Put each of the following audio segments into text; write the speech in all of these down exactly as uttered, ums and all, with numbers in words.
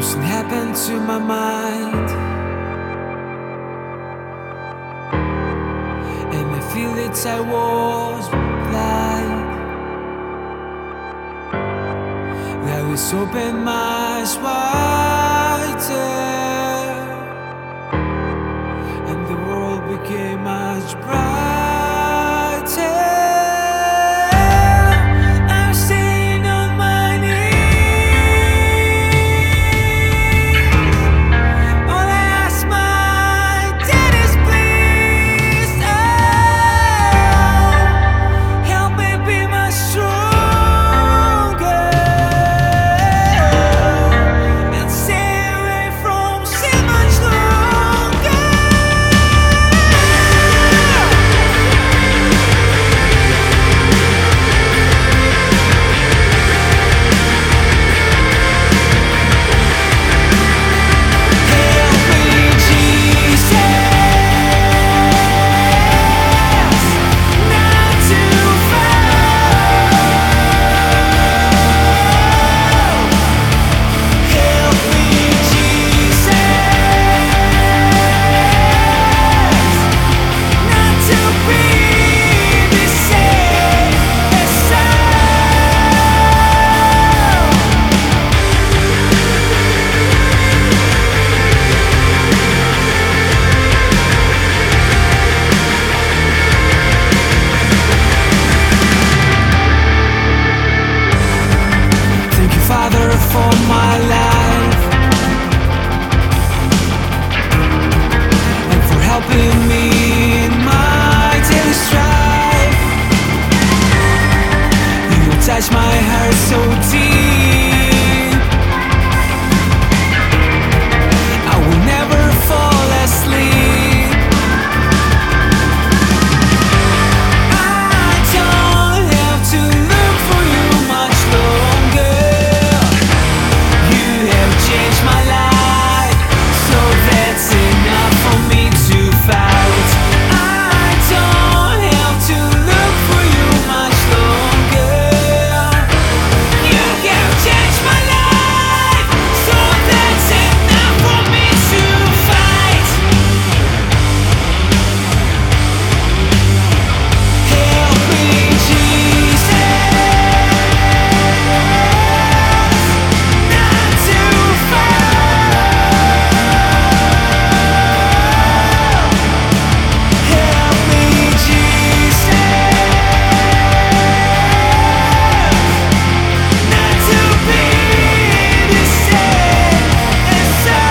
Something happened to my mind, and I feel that I was blind. I was open my eyes wider, and the world became much brighter. I'm staying on my knees. All I ask my dad is please, oh, help me be my stronger and stay away from sin much longer. Help me, Jesus, not to fall. Help me, Jesus, not to be the same as Thank you, Father, for my life and for helping me in my daily strife. You touch my heart so deep, I will never fall asleep. I don't have to look for you much longer. You have changed my life, so that's enough for me to fight. I don't have to look for you much longer. You have changed my life, so that's enough for me to fight. Help me, Jesus, not to fall. Help me, Jesus, not to be the same as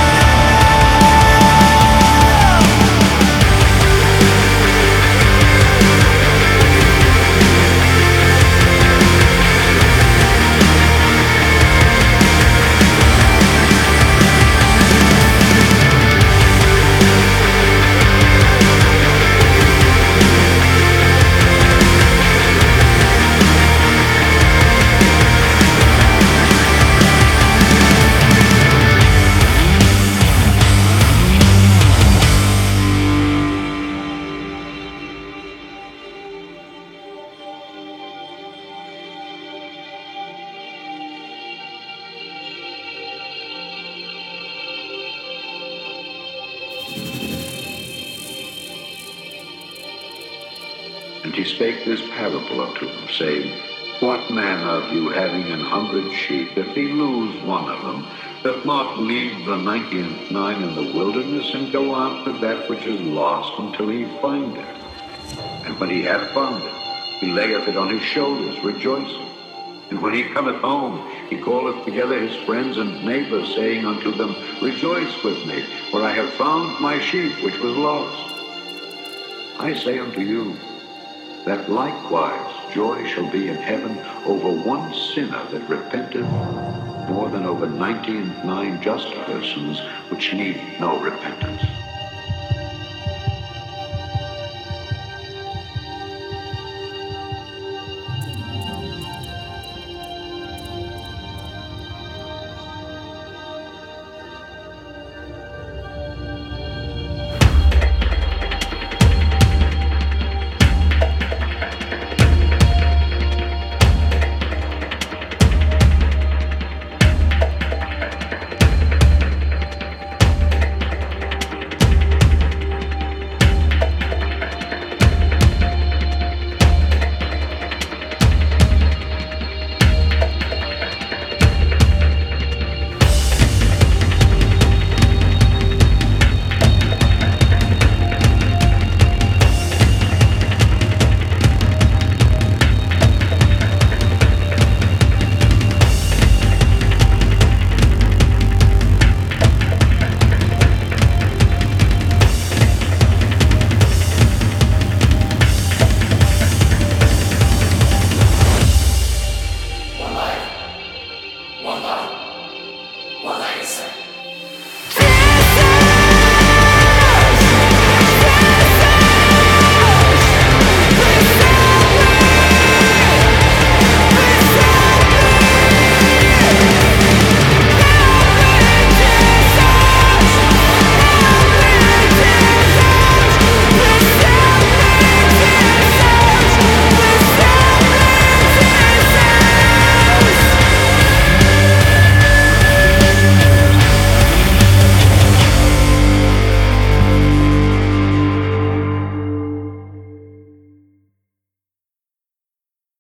And he spake this parable unto them, saying, What man of you, having an hundred sheep, if he lose one of them, doth not leave the ninety and nine in the wilderness, and go after that which is lost until he find it? And when he hath found it, he layeth it on his shoulders, rejoicing. And when he cometh home, he calleth together his friends and neighbors, saying unto them, Rejoice with me, for I have found my sheep which was lost. I say unto you, that likewise joy shall be in heaven over one sinner that repenteth, more than over ninety and nine just persons which need no repentance.